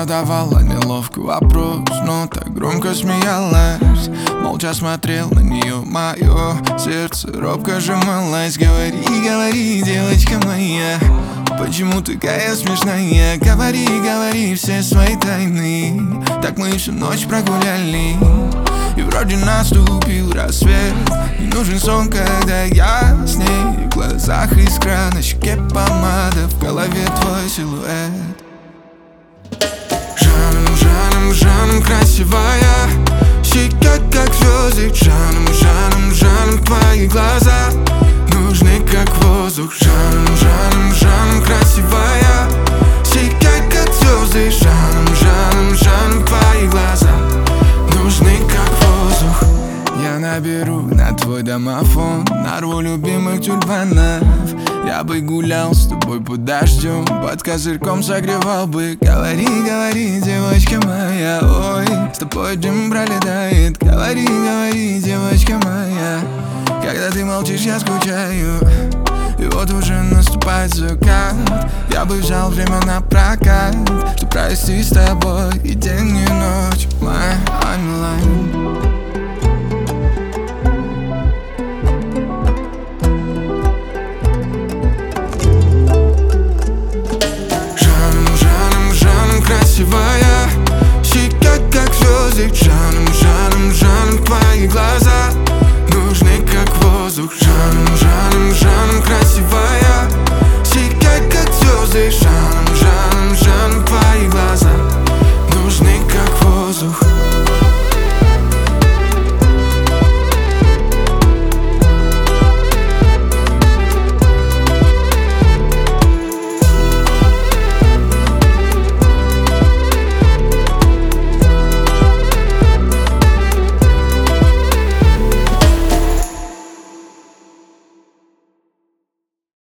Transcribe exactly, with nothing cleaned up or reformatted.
задавала неловкий вопрос, но так громко смеялась. Молча смотрел на нее, мое сердце робко сжималось. Говори, говори, девочка моя, почему такая смешная? Говори, говори все свои тайны. Так мы всю ночь прогуляли, и вроде наступил рассвет. Не нужен сон, когда я с ней. В глазах искра, на щеке помада, в голове твой силуэт. Жаном, жаном, жаном красивая, сияет как звезды. Жаном, жаном, жаном твои глаза нужны как воздух. Жаном, жаном, жаном красивая, сияет как звезды. Жаном, жаном, жаном твои глаза нужны как воздух. Я наберу на твой домофон, нарву любимых тюльпанов. Я бы гулял с тобой под дождем, под козырьком согревал бы. Говори, говори, девочка моя, ой, с тобой дым пролетает. Говори, говори, девочка моя, когда ты молчишь, я скучаю. И вот уже наступает закат, я бы взял время на прокат, что провести с тобой и день, и ночь. My, I'm alive.